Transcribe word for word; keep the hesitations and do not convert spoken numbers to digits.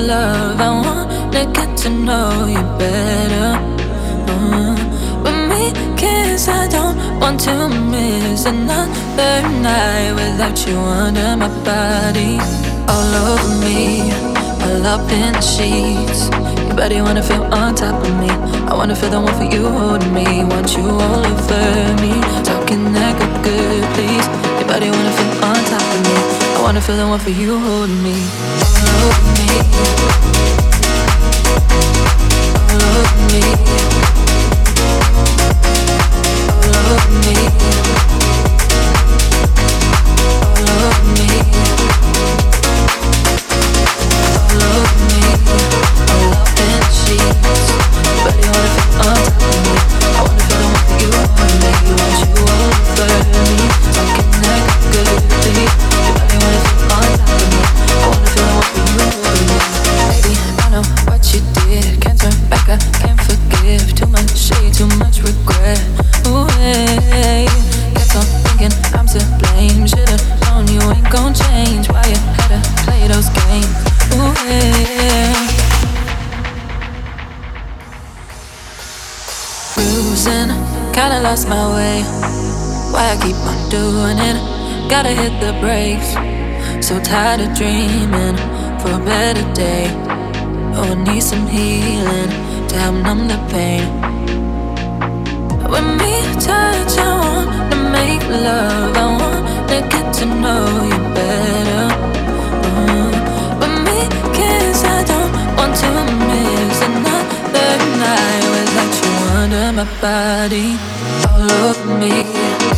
love, I wanna get to know you better. Mm. With me, kiss, I don't want to miss another night without you under my body. All over me, all up in the sheets. Your body wanna feel on top of me. I wanna feel the one for you holding me. Want you all over me. Talking that good, good, please. Your body wanna feel on top of me. I wanna feel the one for you holding me. All over me. All over me. All over me. All over me. All over me. All up in the sheets. But you wanna feel on top of me. I wanna feel the one for you holding me. Want you all over me. Talking that good, please. Your body wanna feel on top of me. I wanna feel the one for you holding me. Baby, I know what you did. Can't turn back, I can't forgive. Too much shade, too much regret. Ooh, hey. Kept on thinking I'm to blame. Should've known you ain't gon' change. Why you had to play those games? Ooh, hey. Cruising, kinda lost my way. Why I keep on doing it? Gotta hit the brakes. So tired of dreaming for a better day. Oh, I need some healing to help numb the pain. When we touch, I wanna make love. I wanna get to know you better. Mm. When we kiss, I don't want to miss another night without you under my body. All over me.